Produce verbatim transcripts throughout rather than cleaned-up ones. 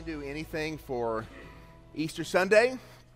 do anything for Easter Sunday,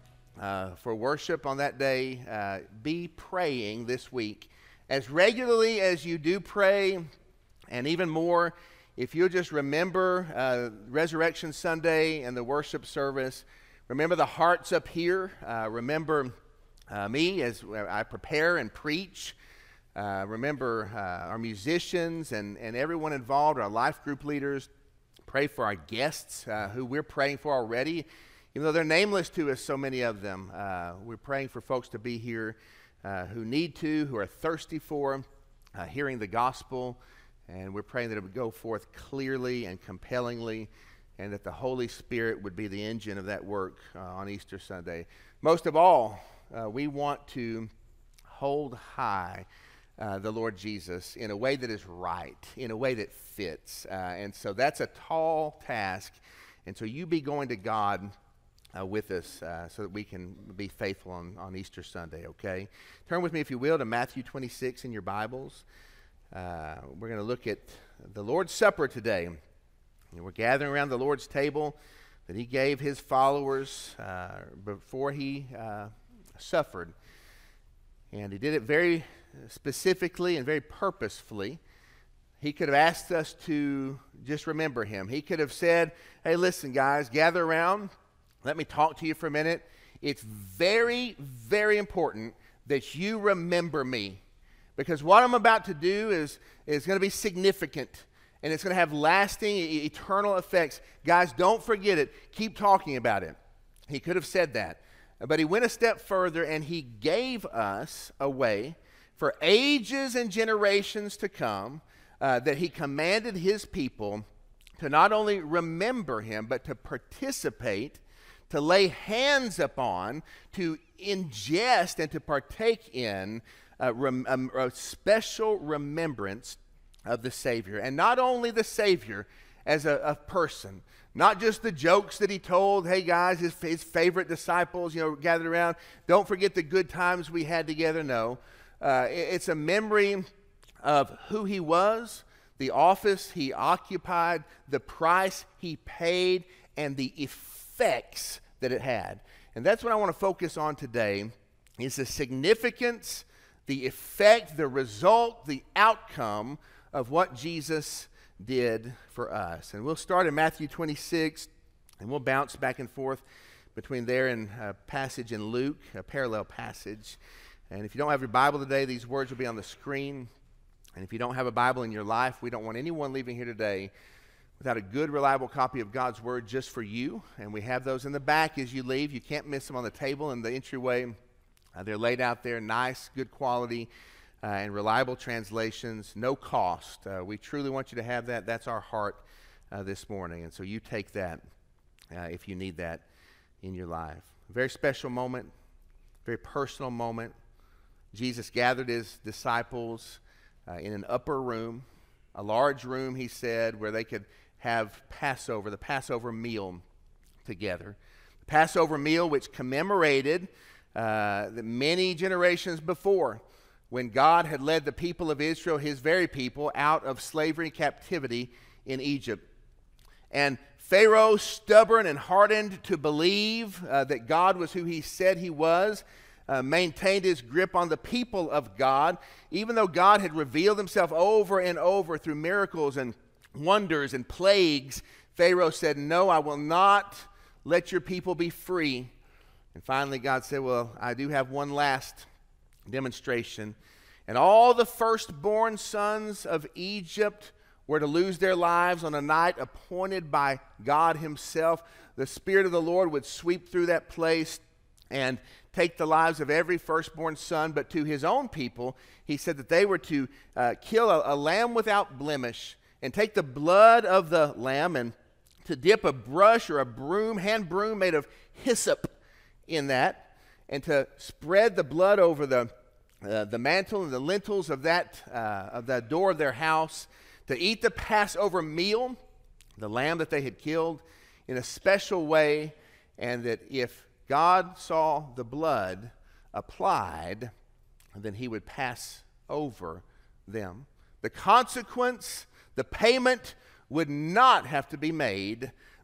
uh, for worship on that day, uh, be praying this week as regularly as you do pray, and even more, if you'll just remember uh, Resurrection Sunday and the worship service, remember the hearts up here, uh, remember uh, me as I prepare and preach, uh, remember uh, our musicians and, and everyone involved, our life group leaders. Pray for our guests uh, who we're praying for already. Even though they're nameless to us, so many of them, uh, we're praying for folks to be here uh, who need to, who are thirsty for uh, hearing the gospel. And we're praying that it would go forth clearly and compellingly, and that the Holy Spirit would be the engine of that work uh, on Easter Sunday. Most of all, uh, we want to hold high Uh, the Lord Jesus in a way that is right, in a way that fits. Uh, and so that's a tall task. And so you be going to God uh, with us uh, so that we can be faithful on, on Easter Sunday, okay? Turn with me, if you will, to Matthew twenty-six in your Bibles. Uh, we're going to look at the Lord's Supper today. And we're gathering around the Lord's table that he gave his followers uh, before he uh, suffered. And he did it very specifically and very purposefully. He could have asked us to just remember him. He could have said, hey, listen, guys, gather around. Let me talk to you for a minute. It's very, very important that you remember me, because what I'm about to do is, is going to be significant, and it's going to have lasting, e- eternal effects. Guys, don't forget it. Keep talking about it. He could have said that. But he went a step further, and he gave us a way for ages and generations to come, uh, that he commanded his people to not only remember him, but to participate, to lay hands upon, to ingest and to partake in uh, rem- um, a special remembrance of the Savior. And not only the Savior as a, a person, not just the jokes that he told, hey guys, his, his favorite disciples, you know, gathered around, don't forget the good times we had together. No. Uh, it's a memory of who he was, the office he occupied, the price he paid, and the effects that it had. And that's what I want to focus on today, is the significance, the effect, the result, the outcome of what Jesus did for us. And we'll start in Matthew twenty-six, and we'll bounce back and forth between there and a passage in Luke, a parallel passage. And if you don't have your Bible today, these words will be on the screen. And if you don't have a Bible in your life, we don't want anyone leaving here today without a good, reliable copy of God's Word just for you. And we have those in the back as you leave. You can't miss them on the table in the entryway. Uh, they're laid out there, nice, good quality, uh, and reliable translations, no cost. Uh, we truly want you to have that. That's our heart uh, this morning. And so you take that uh, if you need that in your life. A very special moment, very personal moment. Jesus gathered his disciples uh, in an upper room, a large room, he said, where they could have Passover, the Passover meal together. The Passover meal, which commemorated uh, the many generations before, when God had led the people of Israel, his very people, out of slavery and captivity in Egypt. And Pharaoh, stubborn and hardened to believe uh, that God was who he said he was, Uh, maintained his grip on the people of God, even though God had revealed himself over and over through miracles and wonders and plagues. Pharaoh said, no, I will not let your people be free. And finally God said, well, I do have one last demonstration. And all the firstborn sons of Egypt were to lose their lives on a night appointed by God himself. The Spirit of the Lord would sweep through that place and take the lives of every firstborn son. But to his own people, he said that they were to uh, kill a, a lamb without blemish, and take the blood of the lamb and to dip a brush or a broom, hand broom made of hyssop in that, and to spread the blood over the uh, the mantle and the lintels of that uh, of the door of their house, to eat the Passover meal, the lamb that they had killed, in a special way, and that if God saw the blood applied, then he would pass over them. The consequence, the payment would not have to be made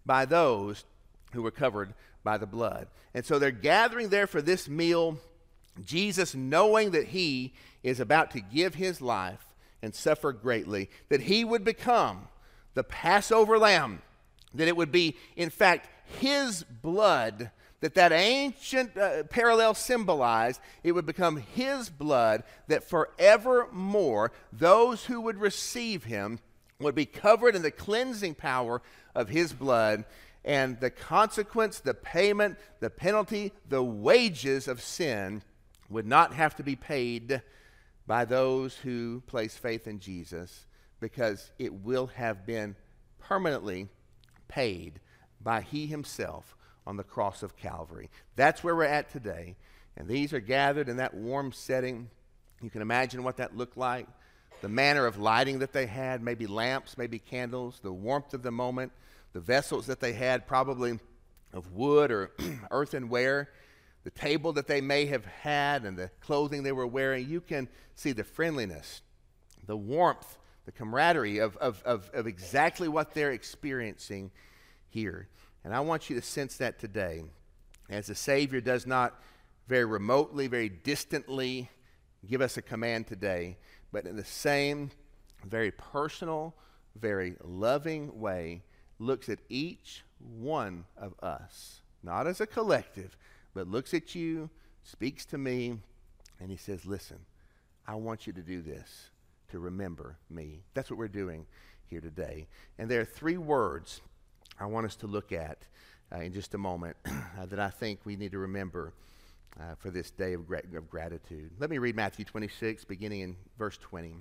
by those who were covered by the blood. And so they're gathering there for this meal. Jesus, knowing that he is about to give his life and suffer greatly, that he would become the Passover lamb, that it would be, in fact, his blood that that ancient uh, parallel symbolized. It would become his blood that forevermore those who would receive him would be covered in the cleansing power of his blood, and the consequence, the payment, the penalty, the wages of sin would not have to be paid by those who place faith in Jesus, because it will have been permanently paid by he himself on the cross of Calvary. That's where we're at today. And these are gathered in that warm setting. You can imagine what that looked like. The manner of lighting that they had, maybe lamps, maybe candles, the warmth of the moment, the vessels that they had, probably of wood or earthenware, the table that they may have had, and the clothing they were wearing. You can see the friendliness, the warmth, the camaraderie of, of, of, of exactly what they're experiencing here. And I want you to sense that today, as the Savior does not very remotely, very distantly give us a command today, but in the same very personal, very loving way, looks at each one of us, not as a collective, but looks at you, speaks to me, and he says, listen, I want you to do this to remember me. That's what we're doing here today. And there are three words I want us to look at uh, in just a moment uh, that I think we need to remember uh, for this day of, gra- of gratitude. Let me read Matthew twenty-six, beginning in verse twenty.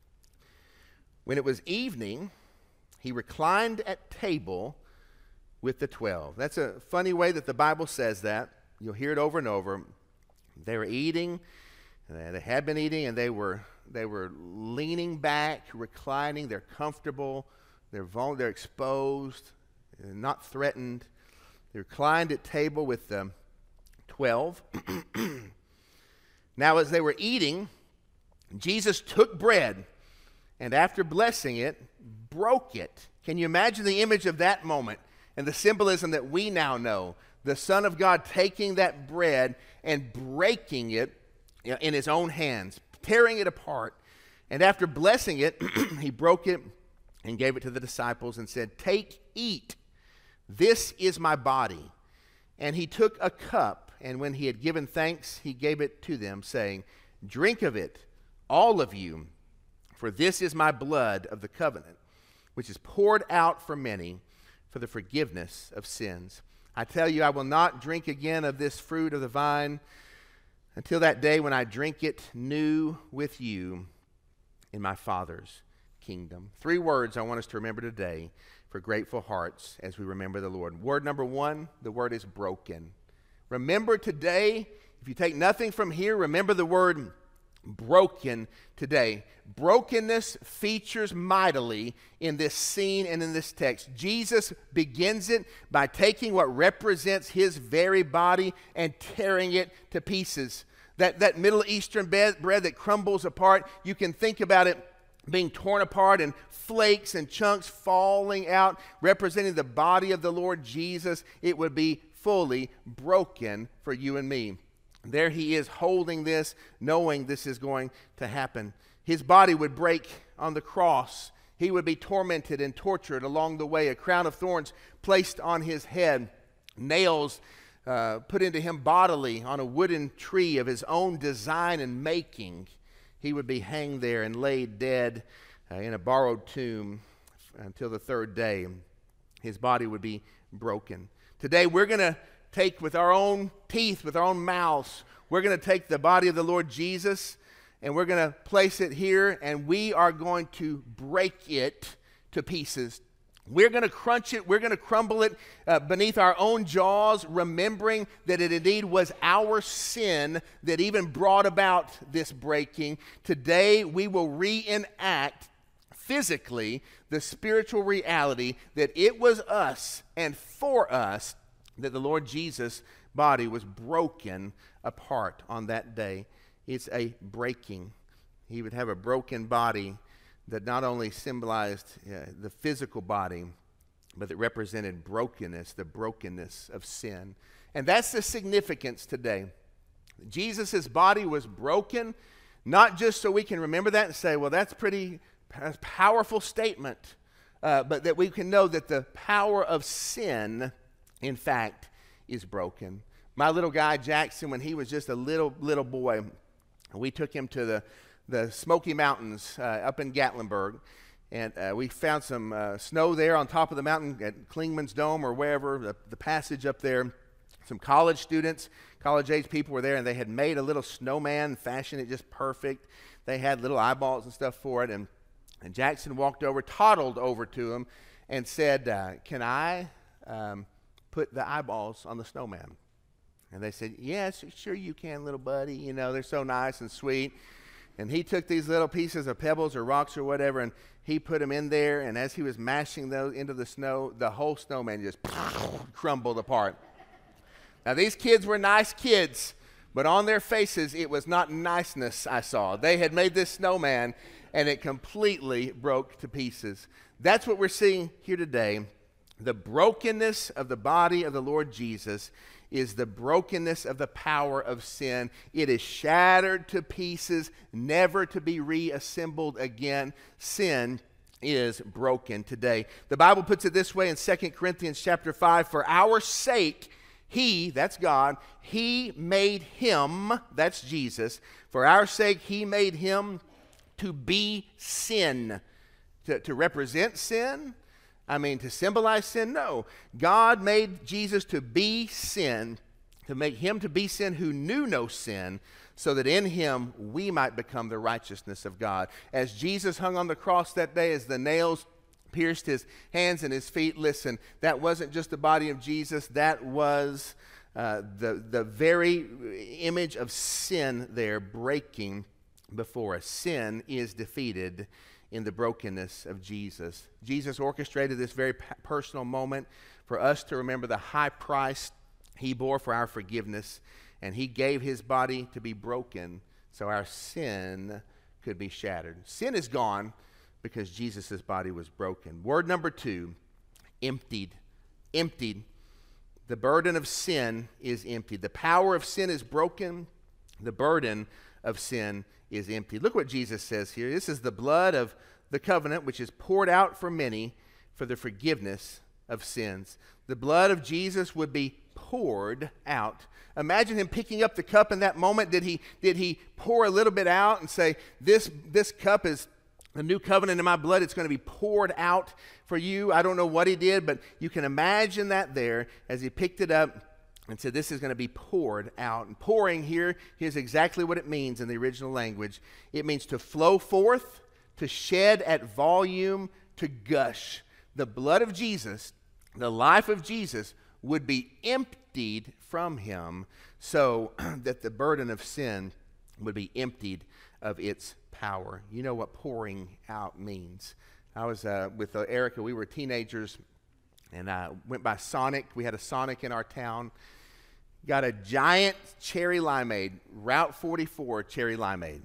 When it was evening, he reclined at table with the twelve. That's a funny way that the Bible says that. You'll hear it over and over. They were eating, and they had been eating, and they were they were leaning back, reclining. They're comfortable. They're vul- They're exposed. They're not threatened. They reclined at table with the twelve. Now, as they were eating, Jesus took bread, and after blessing it, broke it. Can you imagine the image of that moment and the symbolism that we now know? The Son of God taking that bread and breaking it in his own hands, tearing it apart. And after blessing it, he broke it and gave it to the disciples and said, "Take, eat. This is my body." And he took a cup, and when he had given thanks, he gave it to them, saying, "Drink of it, all of you, for this is my blood of the covenant, which is poured out for many for the forgiveness of sins. I tell you, I will not drink again of this fruit of the vine until that day when I drink it new with you in my Father's kingdom." Three words I want us to remember today for grateful hearts as we remember the Lord. Word number one, the word is broken. Remember today, if you take nothing from here, remember the word broken today. Brokenness features mightily in this scene and in this text. Jesus begins it by taking what represents his very body and tearing it to pieces. That, that Middle Eastern bread, bread that crumbles apart, you can think about it being torn apart and flakes and chunks falling out, representing the body of the Lord Jesus. It would be fully broken for you and me. There he is holding this, knowing this is going to happen. His body would break on the cross. He would be tormented and tortured along the way. A crown of thorns placed on his head. Nails uh, put into him bodily on a wooden tree of his own design and making. He would be hanged there and laid dead uh, in a borrowed tomb until the third day. His body would be broken. Today we're going to take with our own teeth, with our own mouths, we're going to take the body of the Lord Jesus and we're going to place it here, and we are going to break it to pieces. We're going to crunch it. We're going to crumble it uh, beneath our own jaws, remembering that it indeed was our sin that even brought about this breaking. Today, we will reenact physically the spiritual reality that it was us and for us that the Lord Jesus' body was broken apart on that day. It's a breaking. He would have a broken body that not only symbolized uh, the physical body, but that represented brokenness, the brokenness of sin. And that's the significance today. Jesus' body was broken, not just so we can remember that and say, well, that's pretty that's a powerful statement, uh, but that we can know that the power of sin, in fact, is broken. My little guy, Jackson, when he was just a little, little boy, we took him to the, the Smoky Mountains uh, up in Gatlinburg, and uh, we found some uh, snow there on top of the mountain at Klingman's Dome or wherever, the, the passage up there. Some college students, college-age people were there, and they had made a little snowman, fashioned it just perfect. They had little eyeballs and stuff for it, and, and Jackson walked over, toddled over to him, and said, uh, can I um, put the eyeballs on the snowman? And they said, yes, sure you can, little buddy. You know, they're so nice and sweet. And he took these little pieces of pebbles or rocks or whatever, and he put them in there, and as he was mashing those into the snow, the whole snowman just crumbled apart. Now, these kids were nice kids, but on their faces, it was not niceness I saw. They had made this snowman, and it completely broke to pieces. That's what we're seeing here today. The brokenness of the body of the Lord Jesus is the brokenness of the power of sin. It is shattered to pieces, never to be reassembled again. Sin is broken today. The Bible puts it this way in Second Corinthians chapter five, for our sake, He, that's God, He made Him, that's Jesus, for our sake He made Him to be sin, to, to represent sin. I mean, to symbolize sin? No. God made Jesus to be sin, to make Him to be sin who knew no sin, so that in Him we might become the righteousness of God. As Jesus hung on the cross that day, as the nails pierced His hands and His feet, listen, that wasn't just the body of Jesus, that was uh, the, the very image of sin there breaking before us. Sin is defeated in the brokenness of Jesus. Jesus orchestrated this very personal moment for us to remember the high price He bore for our forgiveness, and He gave His body to be broken so our sin could be shattered. Sin is gone because Jesus' body was broken. Word number two, emptied. Emptied. The burden of sin is emptied. The power of sin is broken. The burden of sin is empty. Look what Jesus says here. This is the blood of the covenant, which is poured out for many for the forgiveness of sins. The blood of Jesus would be poured out. Imagine Him picking up the cup in that moment. Did he, did he pour a little bit out and say, this, this cup is the new covenant in my blood. It's going to be poured out for you. I don't know what He did, but you can imagine that there as He picked it up and said, this is going to be poured out. And pouring here, here's exactly what it means in the original language. It means to flow forth, to shed at volume, to gush. The blood of Jesus, the life of Jesus, would be emptied from Him so that the burden of sin would be emptied of its power. You know what pouring out means. I was uh, with uh, Erica. We were teenagers, and I went by Sonic. We had a Sonic in our town. Got a giant cherry limeade, Route forty-four cherry limeade.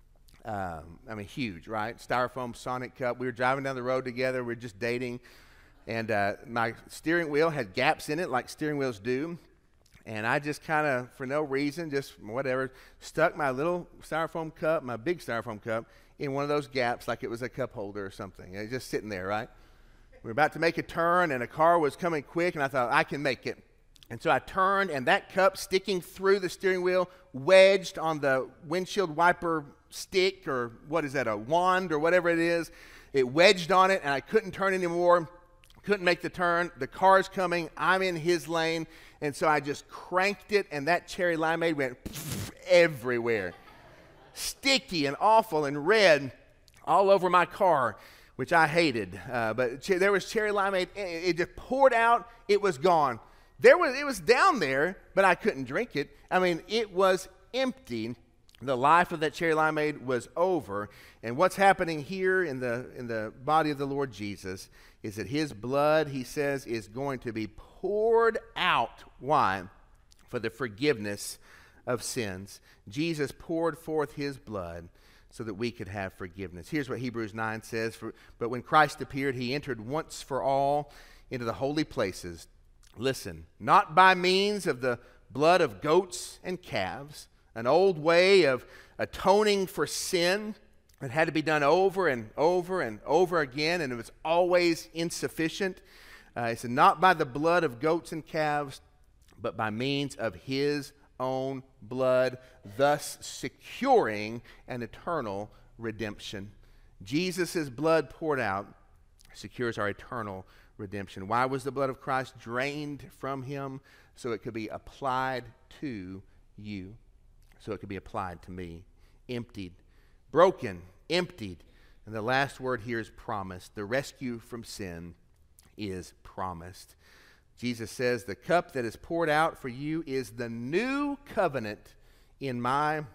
Um, I mean, huge, right? Styrofoam Sonic cup. We were driving down the road together. We were just dating. And uh, my steering wheel had gaps in it like steering wheels do. And I just kind of, for no reason, just whatever, stuck my little styrofoam cup, my big styrofoam cup, in one of those gaps like it was a cup holder or something. It was just sitting there, right? We were about to make a turn, and a car was coming quick, and I thought, I can make it. And so I turned, and that cup sticking through the steering wheel, wedged on the windshield wiper stick, or what is that, a wand or whatever it is. It wedged on it, and I couldn't turn anymore, couldn't make the turn. The car's coming. I'm in his lane. And so I just cranked it, and that cherry limeade went everywhere. Sticky and awful and red all over my car, which I hated. Uh, but ch- there was cherry limeade. It, it just poured out. It was gone. There was, it was down there, but I couldn't drink it. I mean, it was empty. The life of that cherry limeade was over. And what's happening here in the, in the body of the Lord Jesus is that His blood, He says, is going to be poured out. Why? For the forgiveness of sins. Jesus poured forth His blood so that we could have forgiveness. Here's what Hebrews nine says. For, but when Christ appeared, He entered once for all into the holy places. Listen, not by means of the blood of goats and calves, an old way of atoning for sin that had to be done over and over and over again, and it was always insufficient. Uh, he said, not by the blood of goats and calves, but by means of his own blood, thus securing an eternal redemption. Jesus' blood poured out secures our eternal redemption. Why was the blood of Christ drained from him? So it could be applied to you. So it could be applied to me. Emptied, broken, emptied. And the last word here is promised. The rescue from sin is promised. Jesus says, the cup that is poured out for you is the new covenant in my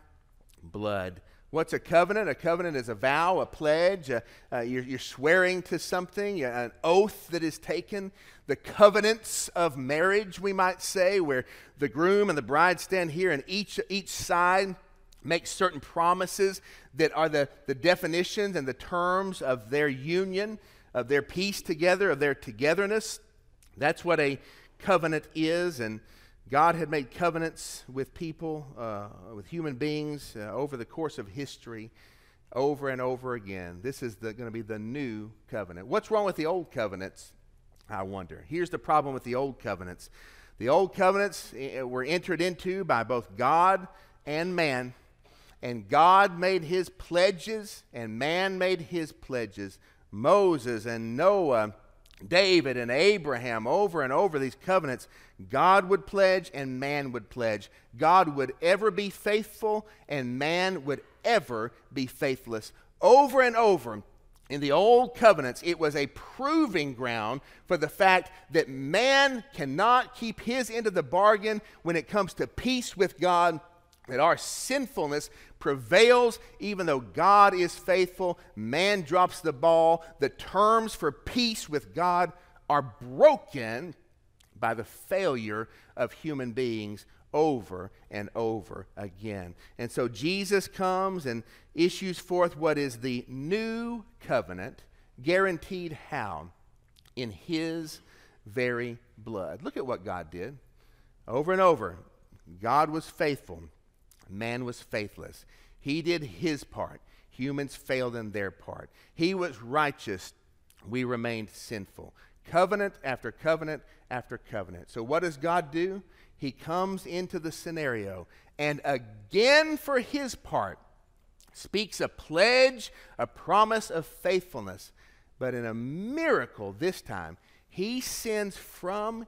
blood. What's a covenant? A covenant is a vow, a pledge. Uh, uh, you're, you're swearing to something, uh, an oath that is taken. The covenants of marriage, we might say, where the groom and the bride stand here and each, each side makes certain promises that are the, the definitions and the terms of their union, of their peace together, of their togetherness. That's what a covenant is, and God had made covenants with people, uh, with human beings uh, over the course of history, over and over again. This is going to be the new covenant. What's wrong with the old covenants, I wonder? Here's the problem with the old covenants. The old covenants uh, were entered into by both God and man, and God made his pledges, and man made his pledges. Moses and Noah, David and Abraham, over and over these covenants, God would pledge and man would pledge. God would ever be faithful and man would ever be faithless. Over and over in the old covenants, it was a proving ground for the fact that man cannot keep his end of the bargain when it comes to peace with God, that our sinfulness prevails even though God is faithful. Man drops the ball. The terms for peace with God are broken by the failure of human beings over and over again. And so Jesus comes and issues forth what is the new covenant, guaranteed how? In his very blood. Look at what God did. Over and over, God was faithful. Man was faithless. He did his part. Humans failed in their part. He was righteous. We remained sinful. Covenant after covenant after covenant. So what does God do? He comes into the scenario and again for his part speaks a pledge, a promise of faithfulness. But in a miracle this time, he sends from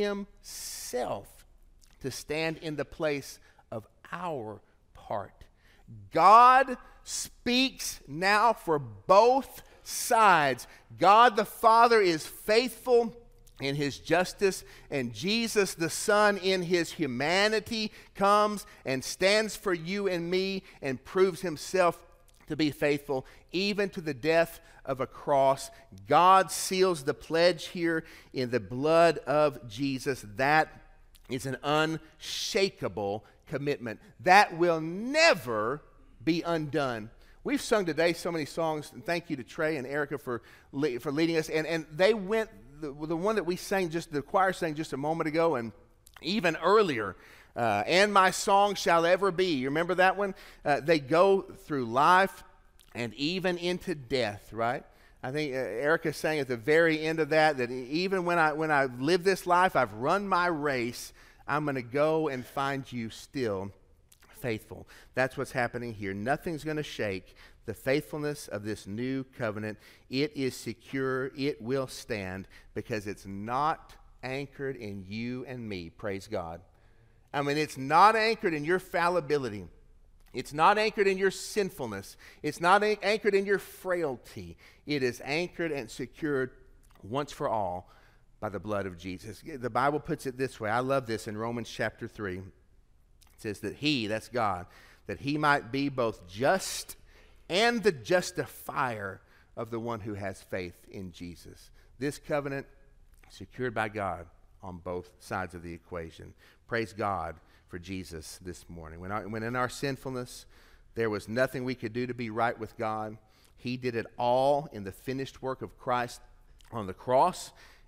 himself to stand in the place of our part. God speaks now for both sides. God the Father is faithful in his justice, and Jesus the Son in his humanity comes and stands for you and me and proves himself to be faithful even to the death of a cross. God seals the pledge here in the blood of Jesus. That is an unshakable commitment that will never be undone. We've sung today so many songs, and thank you to Trey and Erica for le- for leading us. And and they went the, the one that we sang just the choir sang just a moment ago, and even earlier. Uh, and my song shall ever be. You remember that one? Uh, they go through life and even into death, right? I think uh, Erica sang at the very end of that that even when I when I live this life, I've run my race. I'm going to go and find you still faithful. That's what's happening here. Nothing's going to shake the faithfulness of this new covenant. It is secure. It will stand because it's not anchored in you and me. Praise God. I mean, it's not anchored in your fallibility. It's not anchored in your sinfulness. It's not a- anchored in your frailty. It is anchored and secured once for all by the blood of Jesus. The Bible puts it this way. I love this in Romans chapter three. It says that he, that's God, that he might be both just and the justifier of the one who has faith in Jesus. This covenant secured by God on both sides of the equation. Praise God for Jesus this morning. When, our, when in our sinfulness, there was nothing we could do to be right with God. He did it all in the finished work of Christ on the cross.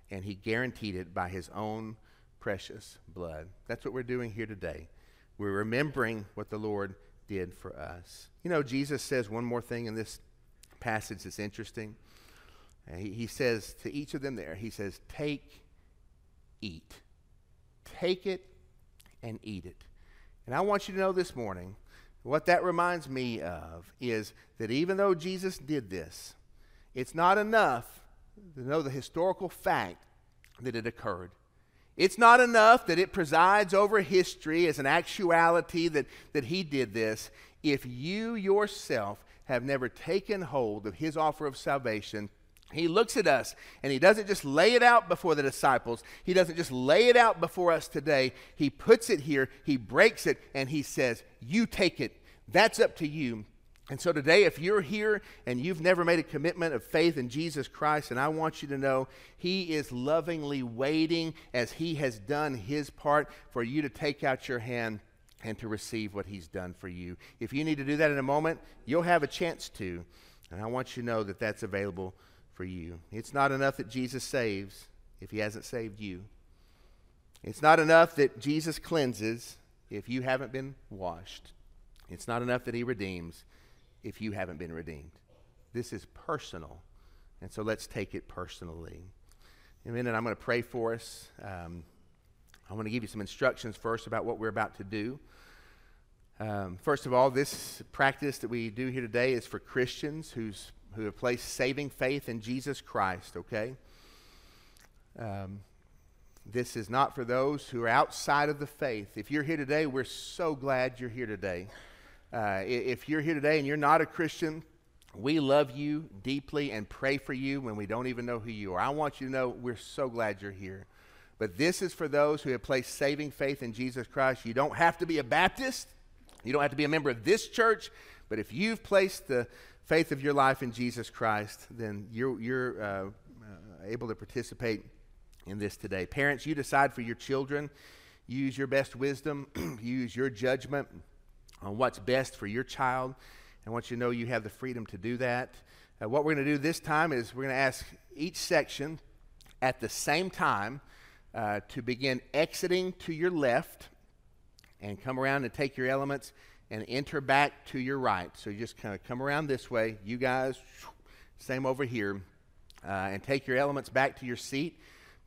and he guaranteed it by his own precious blood. That's what we're doing here today. We're remembering what the Lord did for us. You know, Jesus says one more thing in this passage that's interesting. Uh, he, he says to each of them there, he says, take, eat. Take it and eat it. And I want you to know this morning, what that reminds me of is that even though Jesus did this, it's not enough to know the historical fact that it occurred. It's not enough that it presides over history as an actuality that, that he did this. If you yourself have never taken hold of his offer of salvation, he looks at us and he doesn't just lay it out before the disciples. He doesn't just lay it out before us today. He puts it here, he breaks it, and he says, you take it. That's up to you. And so today, if you're here and you've never made a commitment of faith in Jesus Christ, and I want you to know he is lovingly waiting as he has done his part for you to take out your hand and to receive what he's done for you. If you need to do that in a moment, you'll have a chance to. And I want you to know that that's available for you. It's not enough that Jesus saves if he hasn't saved you. It's not enough that Jesus cleanses if you haven't been washed. It's not enough that he redeems if you haven't been redeemed. This is personal, and so let's take it personally. In a minute, I'm going to pray for us. Um, I want to give you some instructions first about what we're about to do. Um, first of all, this practice that we do here today is for Christians who's, who have placed saving faith in Jesus Christ, okay? Um, this is not for those who are outside of the faith. If you're here today, we're so glad you're here today. Uh, if you're here today and you're not a Christian, we love you deeply and pray for you when we don't even know who you are. I want you to know we're so glad you're here. But this is for those who have placed saving faith in Jesus Christ. You don't have to be a Baptist. You don't have to be a member of this church. But if you've placed the faith of your life in Jesus Christ, then you're, you're uh, uh, able to participate in this today. Parents, you decide for your children. Use your best wisdom. Use your judgment on what's best for your child. I want you to know you have the freedom to do that. Uh, what we're going to do this time is we're going to ask each section at the same time uh, to begin exiting to your left and come around and take your elements and enter back to your right. So you just kind of come around this way. You guys, same over here. Uh, and take your elements back to your seat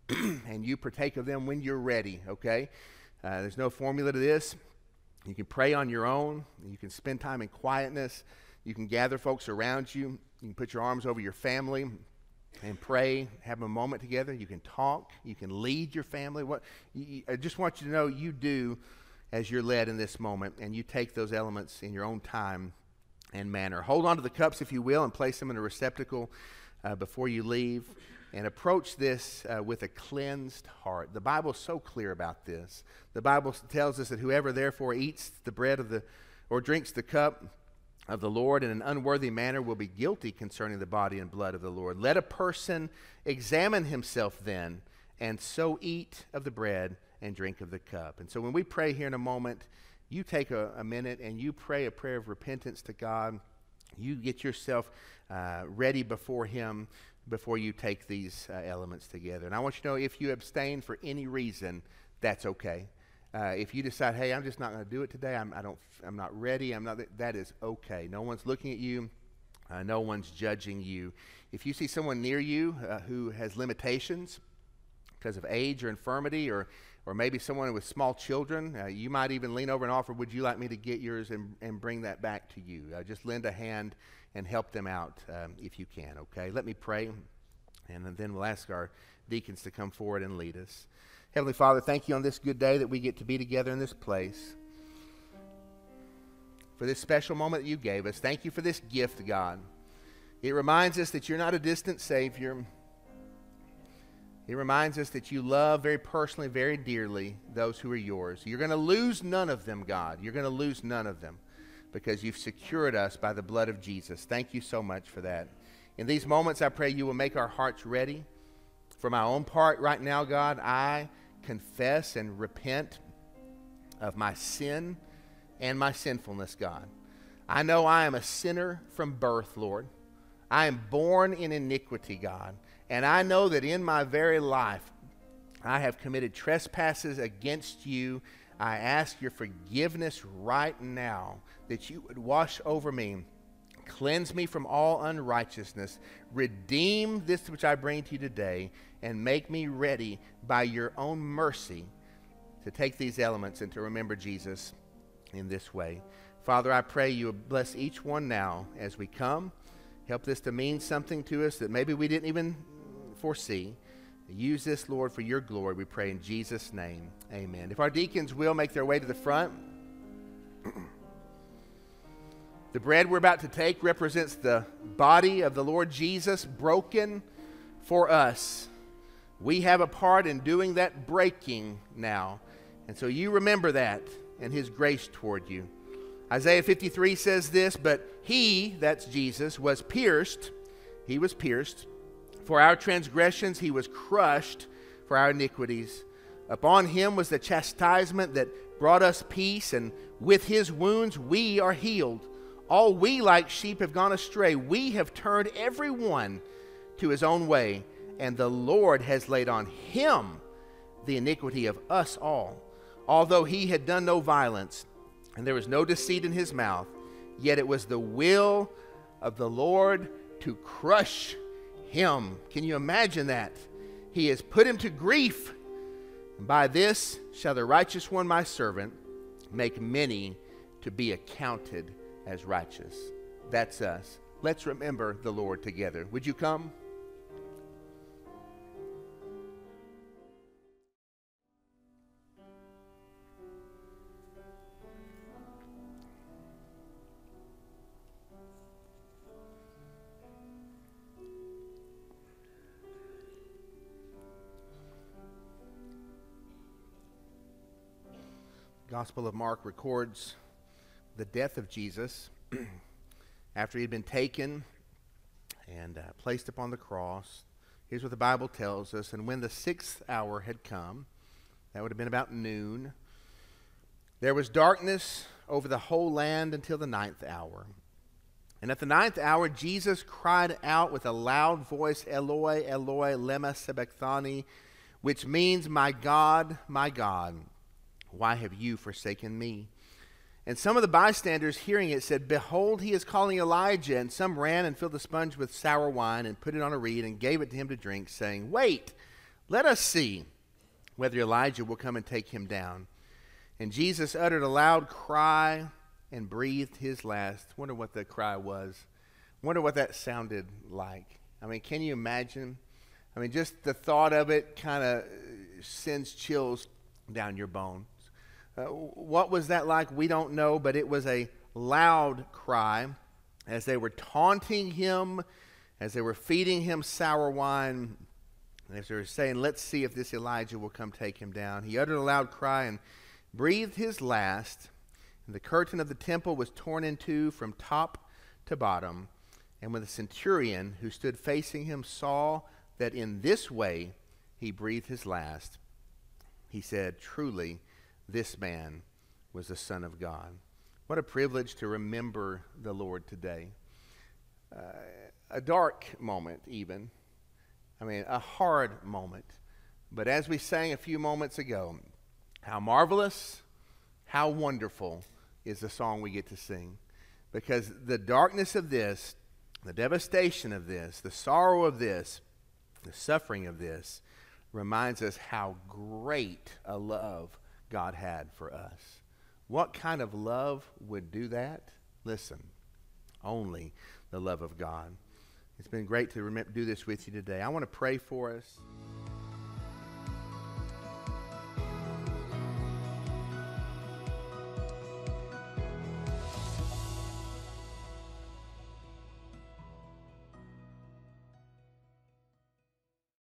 and you partake of them when you're ready, okay? Uh, there's no formula to this. You can pray on your own. You can spend time in quietness. You can gather folks around you. You can put your arms over your family and pray, have a moment together. You can talk. You can lead your family. What you, I just want you to know you do as you're led in this moment, and you take those elements in your own time and manner. Hold on to the cups, if you will, and place them in a receptacle uh, before you leave. And approach this uh, with a cleansed heart. The Bible's so clear about this. The Bible tells us that whoever therefore eats the bread of the, or drinks the cup of the Lord in an unworthy manner will be guilty concerning the body and blood of the Lord. Let a person examine himself then, and so eat of the bread and drink of the cup. And so when we pray here in a moment, you take a, a minute and you pray a prayer of repentance to God. You get yourself uh, ready before him before you take these uh, elements together. And I want you to know, if you abstain for any reason, that's okay. Uh, if you decide, hey, I'm just not going to do it today, I'm, I don't, I'm not ready, I'm not, that is okay. No one's looking at you. Uh, no one's judging you. If you see someone near you uh, who has limitations because of age or infirmity, or or maybe someone with small children, uh, you might even lean over and offer, would you like me to get yours and, and bring that back to you? Uh, just lend a hand and help them out um, if you can, okay? Let me pray, and then we'll ask our deacons to come forward and lead us. Heavenly Father, thank you on this good day that we get to be together in this place. For this special moment that you gave us, thank you for this gift, God. It reminds us that you're not a distant Savior. It reminds us that you love very personally, very dearly those who are yours. You're going to lose none of them, God. You're going to lose none of them, because you've secured us by the blood of Jesus. Thank you so much for that. In these moments, I pray you will make our hearts ready. For my own part right now, God, I confess and repent of my sin and my sinfulness, God. I know I am a sinner from birth, Lord. I am born in iniquity, God, And I know that in my very life, I have committed trespasses against you. I ask your forgiveness right now, that you would wash over me, cleanse me from all unrighteousness, redeem this which I bring to you today, and make me ready by your own mercy to take these elements and to remember Jesus in this way. Father, I pray you would bless each one now as we come. Help this to mean something to us that maybe we didn't even foresee. Use this, Lord, for your glory, we pray in Jesus' name. Amen. If our deacons will make their way to the front. The bread we're about to take represents the body of the Lord Jesus broken for us. We have a part in doing that breaking now. And so you remember that and his grace toward you. Isaiah fifty-three says this, but he, that's Jesus, was pierced. He was pierced. For our transgressions he was crushed, for our iniquities. Upon him was the chastisement that brought us peace, and with his wounds we are healed. All we like sheep have gone astray. We have turned every one to his own way, and the Lord has laid on him the iniquity of us all. Although he had done no violence, and there was no deceit in his mouth, yet it was the will of the Lord to crush him. Can you imagine that? He has put him to grief. And by this shall the righteous one, my servant, make many to be accounted as righteous. That's us. Let's remember the Lord together. Would you come? Gospel of Mark records the death of Jesus after he had been taken and uh, placed upon the cross. Here's what the Bible tells us. And when the sixth hour had come, that would have been about noon, there was darkness over the whole land until the ninth hour. And at the ninth hour, Jesus cried out with a loud voice, Eloi, Eloi, lema sabachthani, which means, my God, my God, why have you forsaken me? And some of the bystanders hearing it said, behold, he is calling Elijah. And some ran and filled a sponge with sour wine and put it on a reed and gave it to him to drink, saying, wait, let us see whether Elijah will come and take him down. And Jesus uttered a loud cry and breathed his last. Wonder what the cry was. Wonder what that sounded like. I mean, can you imagine? I mean, just the thought of it kind of sends chills down your bones. Uh, what was that like? We don't know, but it was a loud cry as they were taunting him, as they were feeding him sour wine, and as they were saying, let's see if this Elijah will come take him down. He uttered a loud cry and breathed his last, and the curtain of the temple was torn in two from top to bottom. And when the centurion who stood facing him saw that in this way he breathed his last, he said, truly, this man was the Son of God. What a privilege to remember the Lord today. Uh, a dark moment even. I mean, a hard moment. But as we sang a few moments ago, how marvelous, how wonderful is the song we get to sing. Because the darkness of this, the devastation of this, the sorrow of this, the suffering of this, reminds us how great a love God had for us. What kind of love would do that? Listen, only the love of God. It's been great to remember, do this with you today. I want to pray for us.